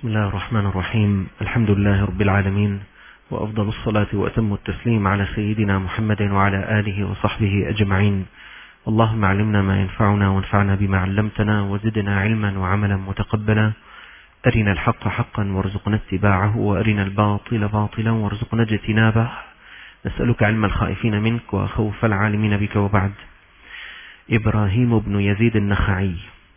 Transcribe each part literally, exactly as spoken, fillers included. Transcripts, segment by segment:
بسم الله الرحمن الرحيم. الحمد لله رب العالمين، وأفضل الصلاة وأتم التسليم على سيدنا محمد وعلى آله وصحبه أجمعين. اللهم علمنا ما ينفعنا وانفعنا بما علمتنا وزدنا علما وعملا متقبلا. أرنا الحق حقا وارزقنا اتباعه، وأرنا الباطل باطلا وارزقنا اجتنابه. نسألك علم الخائفين منك وخوف العالمين بك. وبعد. إبراهيم بن يزيد النخعي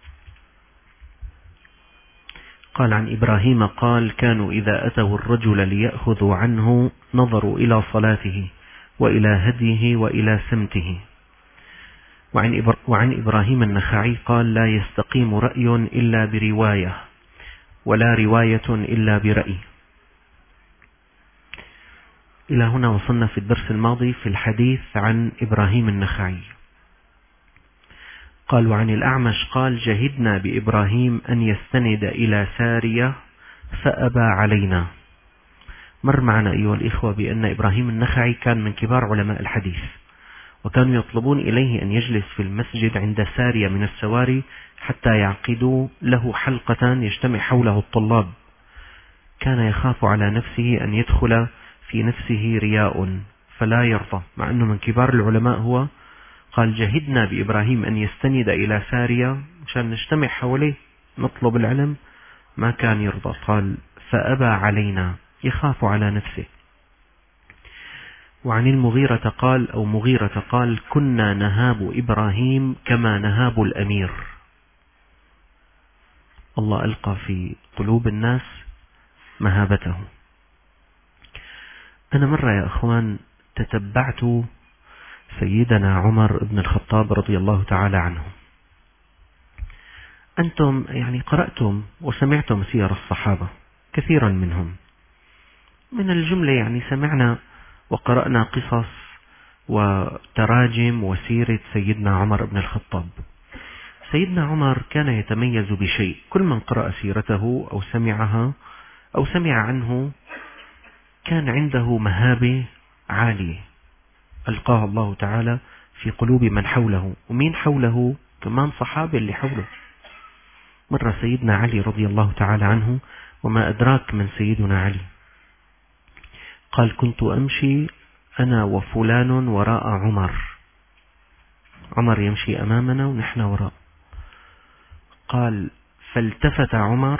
قال عن إبراهيم قال: كانوا إذا أتوا الرجل ليأخذوا عنه نظروا إلى صلاته وإلى هديه وإلى سمته. وعن, إبر... وعن إبراهيم النخعي قال: لا يستقيم رأي إلا برواية، ولا رواية إلا برأي. إلى هنا وصلنا في الدرس الماضي في الحديث عن إبراهيم النخعي. قال: وعن الأعمش قال: جهدنا بإبراهيم أن يستند إلى سارية فأبى علينا. مر معنا أيها الإخوة بأن إبراهيم النخعي كان من كبار علماء الحديث، وكانوا يطلبون إليه أن يجلس في المسجد عند سارية من السواري حتى يعقدوا له حلقة يجتمع حوله الطلاب. كان يخاف على نفسه أن يدخل في نفسه رياء فلا يرضى، مع أنه من كبار العلماء هو. قال: جهدنا بإبراهيم أن يستند إلى سارية مشان نجتمع حوله نطلب العلم، ما كان يرضى. قال: فأبى علينا، يخاف على نفسه. وعن المغيرة قال أو مغيرة قال: كنا نهاب إبراهيم كما نهاب الأمير. الله ألقى في قلوب الناس مهابته. أنا مرة يا أخوان تتبعت سيدنا عمر بن الخطاب رضي الله تعالى عنه. أنتم يعني قرأتم وسمعتم سير الصحابة كثيرا منهم، من الجملة يعني سمعنا وقرأنا قصص وتراجم وسيرة سيدنا عمر بن الخطاب. سيدنا عمر كان يتميز بشيء، كل من قرأ سيرته أو سمعها أو سمع عنه كان عنده مهابة عالية ألقاها الله تعالى في قلوب من حوله. ومين حوله؟ كمان صحابة اللي حوله. مرة سيدنا علي رضي الله تعالى عنه، وما أدراك من سيدنا علي، قال: كنت أمشي أنا وفلان وراء عمر. عمر يمشي أمامنا ونحن وراء. قال: فالتفت عمر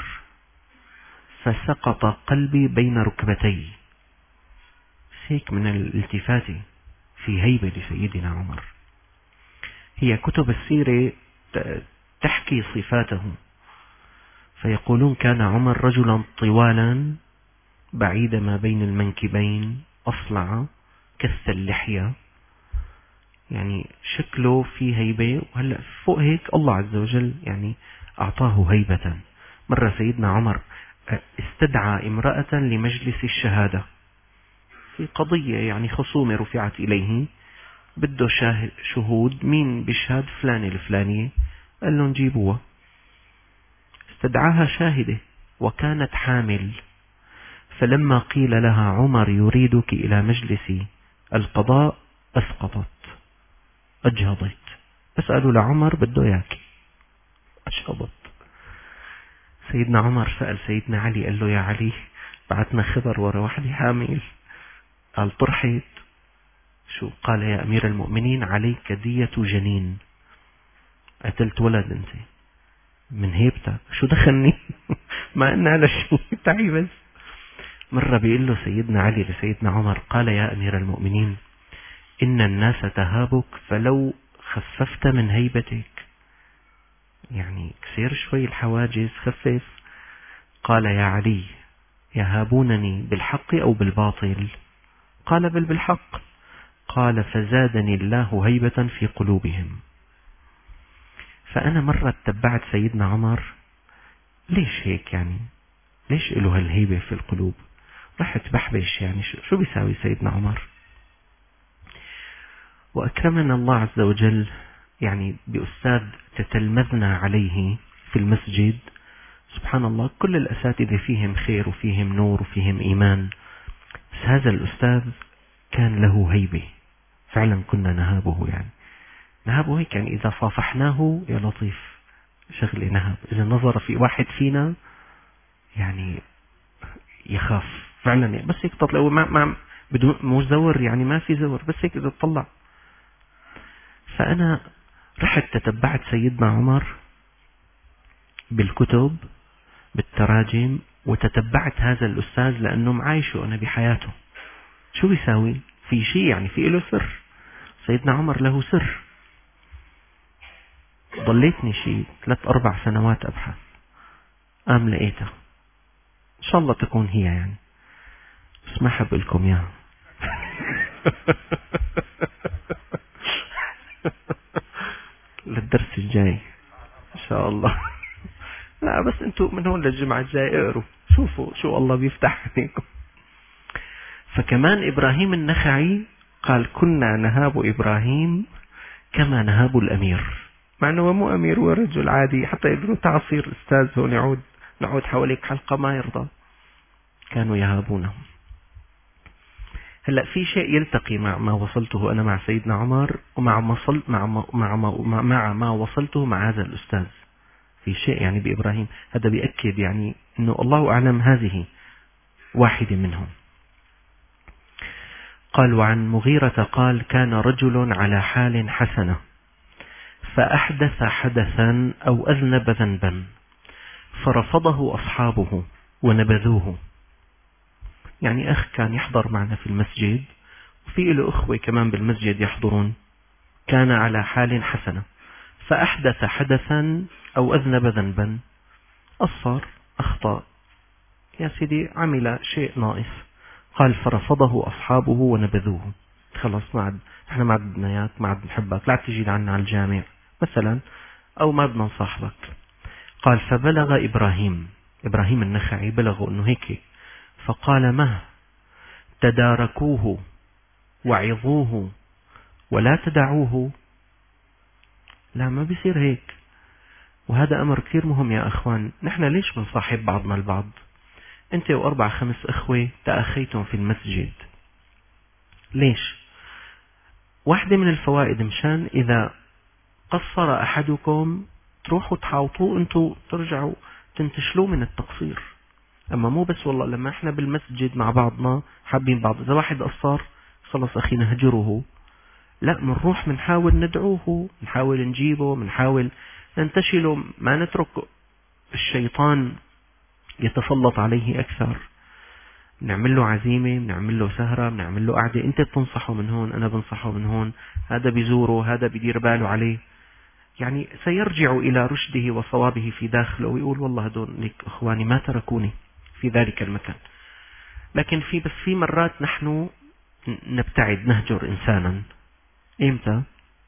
فسقط قلبي بين ركبتي. هيك من الالتفات في هيبة لسيدنا عمر. هي كتب السيرة تحكي صفاته، فيقولون: كان عمر رجلا طوالا بعيد ما بين المنكبين أصلع كث اللحية، يعني شكله فيه هيبة. وهلأ فوق هيك الله عز وجل يعني أعطاه هيبة. مرة سيدنا عمر استدعى امرأة لمجلس الشهادة في قضية، يعني خصومة رفعت إليه، بده شاهد شهود، مين بيشهد؟ فلانة الفلانية. قال له: نجيبوها. استدعاها شاهدة وكانت حامل. فلما قيل لها: عمر يريدك إلى مجلس القضاء، أسقطت، أجهضت. بس قالوا لعمر: بده ياكي، أجهضت. سيدنا عمر سأل سيدنا علي، قال له: يا علي، بعتنا خبر ورا واحدة حامل. قال: طرحت. شو؟ قال: يا أمير المؤمنين، عليك دية جنين، قتلت ولد أنت من هيبتك. شو دخلني؟ ما أنا على شيء، تعي بس. مرة بيقول له سيدنا علي لسيدنا عمر، قال: يا أمير المؤمنين، إن الناس تهابك فلو خففت من هيبتك، يعني كسير شوي الحواجز، خفف. قال: يا علي، يهابونني بالحق أو بالباطل؟ قال: بل بالحق. قال: فزادني الله هيبة في قلوبهم. فأنا مرة اتبعت سيدنا عمر، ليش هيك يعني؟ ليش له هالهيبة في القلوب؟ رحت بحبش يعني شو بيساوي سيدنا عمر. وأكرمنا الله عز وجل يعني بأستاذ تتلمذنا عليه في المسجد. سبحان الله، كل الأساتذة فيهم خير وفيهم نور وفيهم إيمان، بس هذا الأستاذ كان له هيبة فعلا. كنا نهابه، يعني نهابه هيك، يعني إذا صافحناه يا لطيف شغلة نهب. إذا نظر في واحد فينا يعني يخاف فعلا، بس هيك تطلع ما ما بدون مو زور، يعني ما في زور، بس هيك إذا تطلع. فأنا رحت تتبعت سيدنا عمر بالكتب بالتراجم، وتتبعت هذا الأستاذ لأنه معايشه أنا بحياته. شو بيساوي؟ في شيء يعني في له سر، سيدنا عمر له سر. ضليتني شيء ثلاث أربع سنوات أبحث، قام لقيتها، إن شاء الله تكون هي يعني، بس ما حب لكم إياها. للدرس الجاي إن شاء الله. لا بس أنتوا من هون للجمعة الجاي اقروا، شوفوا شو الله بيفتح عليكم. فكمان إبراهيم النخعي قال كنا نهاب إبراهيم كما نهاب الأمير، مع أنه مو أمير، هو رجل عادي، حتى يقولوا تعصير أستاذ هون نعود نعود حواليك حلقة ما يرضى، كانوا يهابونه. هلا في شيء يلتقي مع ما وصلته أنا مع سيدنا عمر، ومع ما وصلت مع ما مع ما مع ما وصلته مع هذا الأستاذ. في شيء يعني بإبراهيم هذا بيأكد يعني إنه الله أعلم هذه واحدة منهم. قال وعن مغيرة قال كان رجل على حال حسنة فأحدث حدثا أو أذنب ذنبا فرفضه أصحابه ونبذوه. يعني أخ كان يحضر معنا في المسجد، وفي له أخوة كمان بالمسجد يحضرون، كان على حال حسنة فأحدث حدثا أو أذنب ذنبا، قصر أخطأ يا سيدي، عمل شيء ناقص. قال فرفضه أصحابه ونبذوه، خلص ما عاد احنا ما عاد بدنا اياك، ما عاد نحبك، لا تجي لعنا على الجامع مثلا، أو ما بدنا نصاحبك. قال فبلغ إبراهيم إبراهيم النخعي بلغوا أنه هيك، فقال مه تداركوه وعظوه ولا تدعوه. لا ما بيصير هيك، وهذا أمر كثير مهم يا أخوان. نحن ليش بنصاحب بعضنا البعض؟ أنت وأربع خمس أخوة تأخيتم في المسجد، ليش؟ واحدة من الفوائد مشان إذا قصر أحدكم تروحوا تحاوطوه، أنتوا ترجعوا تنتشلوا من التقصير. أما مو بس والله لما احنا بالمسجد مع بعضنا حابين بعض، إذا واحد قصر خلص أخي نهجره، لا منروح منحاول ندعوه، منحاول نجيبه، منحاول ننتشله، ما نترك الشيطان يتسلط عليه أكثر. بنعمل له عزيمة، بنعمل له سهرة، بنعمل له قعدة، أنت بتنصحه من هون، أنا بنصحه من هون، هذا بيزوره، هذا بيدير باله عليه، يعني سيرجع إلى رشده وصوابه في داخله ويقول والله هدول إخواني ما تركوني في ذلك المكان. لكن في بس في مرات نحن نبتعد، نهجر إنسانا. إمتى؟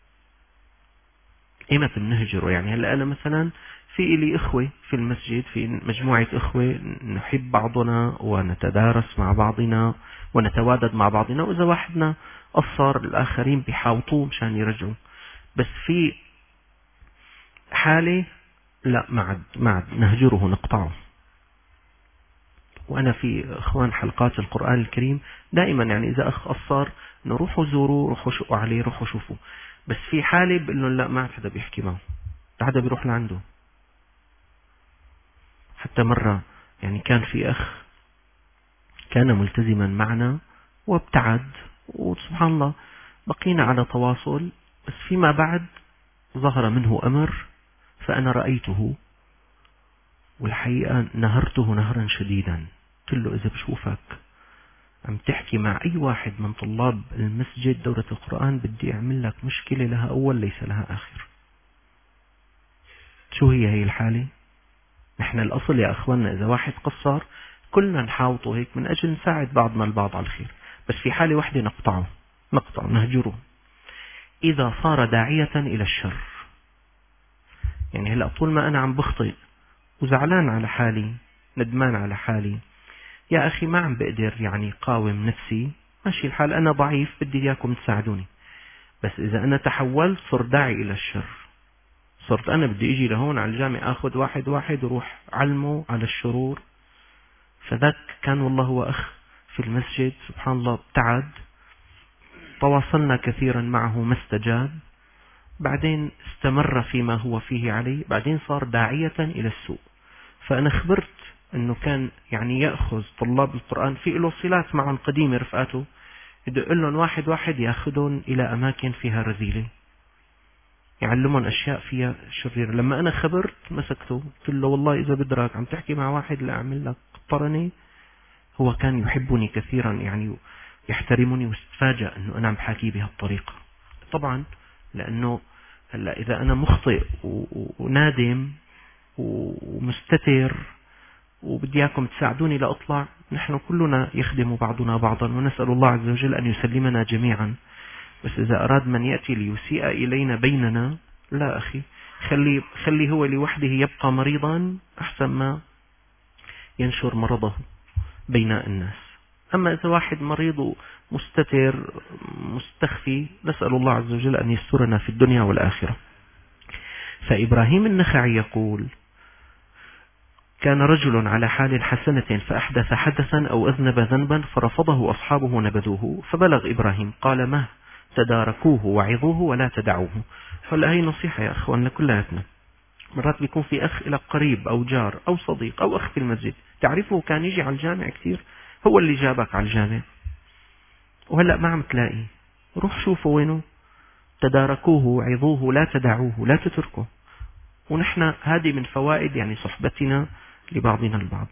إمتى بنهجره؟ يعني هلأ أنا مثلا في إلي إخوة في المسجد، في مجموعة إخوة نحب بعضنا ونتدارس مع بعضنا ونتوادد مع بعضنا، وإذا واحدنا قصر الآخرين بيحاوطوه مشان يرجعوا. بس في حالة لا ما عاد ما عاد نهجره نقطعه. وأنا في إخوان حلقات القرآن الكريم دائما يعني إذا أخ قصر نروحوا زوروا، روحوا شقوا عليه، روحوا شوفوا. بس في حالة بقول لهم لا ما عاد حدا بيحكي معه، لا حدا بيروح لعنده. حتى مرة يعني كان في أخ كان ملتزما معنا وابتعد، وسبحان الله بقينا على تواصل، بس فيما بعد ظهر منه أمر فأنا رأيته، والحقيقة نهرته نهرا شديدا. قلت له إذا بشوفك عم تحكي مع أي واحد من طلاب المسجد دورة القرآن بدي أعمل لك مشكلة لها أول ليس لها آخر. شو هي هي الحالة؟ نحن الأصل يا أخواننا إذا واحد قصر كلنا نحاوطه هيك من أجل نساعد بعضنا البعض على الخير، بس في حالة واحدة نقطعه نقطعه نهجره إذا صار داعية إلى الشر. يعني هلأ طول ما أنا عم بخطئ وزعلان على حالي، ندمان على حالي، يا أخي ما عم بقدر يعني قاوم نفسي، ماشي الحال، أنا ضعيف بدي إياكم تساعدوني. بس إذا أنا تحولت صرت داعي إلى الشر، صرت أنا بدي إجي لهون على الجامع أخذ واحد واحد وروح علمه على الشرور. فذاك كان والله هو أخ في المسجد سبحان الله ابتعد، تواصلنا كثيرا معه ما استجاب، بعدين استمر فيما هو فيه عليه، بعدين صار داعية إلى السوء. فأنا خبرت أنه كان يعني يأخذ طلاب القرآن في له صلات معهم قديمة رفقاته، يدق لهم واحد واحد يأخذهم إلى أماكن فيها رذيلة، يعلمهم أشياء فيها شريرة. لما أنا خبرت مسكته قلت له والله إذا بدرك عم تحكي مع واحد لا أعمل لك قطرني. هو كان يحبني كثيرا يعني يحترمني، واستفاجأ أنه أنا عم بحكي بهالطريقة. طبعا لأنه هلا إذا أنا مخطئ ونادم ومستتر وبدي اياكم تساعدوني لأطلع، نحن كلنا يخدم بعضنا بعضا، ونسأل الله عز وجل أن يسلمنا جميعا. بس إذا أراد من يأتي ليسيء إلينا بيننا، لا أخي، خلي, خلي هو لوحده يبقى مريضا أحسن ما ينشر مرضه بين الناس. أما إذا واحد مريض مستتر مستخفي، نسأل الله عز وجل أن يسترنا في الدنيا والآخرة. فإبراهيم النخعي يقول: كان رجل على حال حسنة فأحدث حدثا أو أذنب ذنبا فرفضه أصحابه نبذوه، فبلغ إبراهيم قال: ما تداركوه وعظوه ولا تدعوه. هلا هي نصيحة يا أخوان لكلاتنا. مرات بيكون في أخ إلى قريب أو جار أو صديق أو أخ في المسجد تعرفه كان يجي على الجامع كثير، هو اللي جابك على الجامع وهلأ ما عم تلاقي، روح شوفه وينه. تداركوه وعظوه لا تدعوه، لا تتركه. ونحن هذه من فوائد يعني صحبتنا لبعضنا البعض.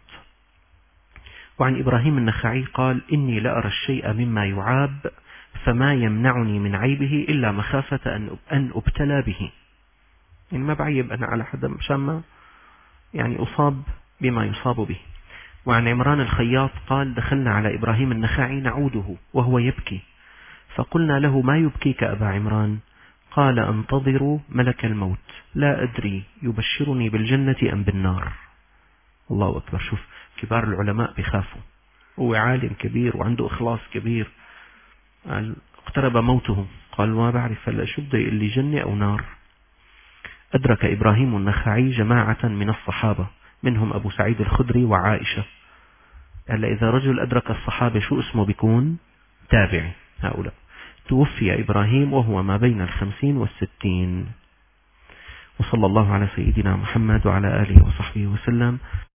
وعن إبراهيم النخعي قال: إني لأرى الشيء مما يعاب فما يمنعني من عيبه إلا مخافة أن أبتلى به. يعني ما بعيب أنا على حدا مشان ما يعني أصاب بما يصاب به. وعن عمران الخياط قال: دخلنا على إبراهيم النخعي نعوده وهو يبكي، فقلنا له: ما يبكيك أبا عمران؟ قال: أنتظر ملك الموت، لا أدري يبشرني بالجنة أم بالنار. الله أكبر، شوف كبار العلماء بخافوا. هو عالم كبير وعنده إخلاص كبير، قال اقترب موته، قال ما بعرف هلا شو بده يقول لي، جنة أو نار. أدرك إبراهيم النخعي جماعة من الصحابة منهم أبو سعيد الخدري وعائشة. هلا إذا رجل أدرك الصحابة شو اسمه بيكون؟ تابعي. هؤلاء توفي إبراهيم وهو ما بين الخمسين والستين. وصلى الله على سيدنا محمد وعلى آله وصحبه وسلم.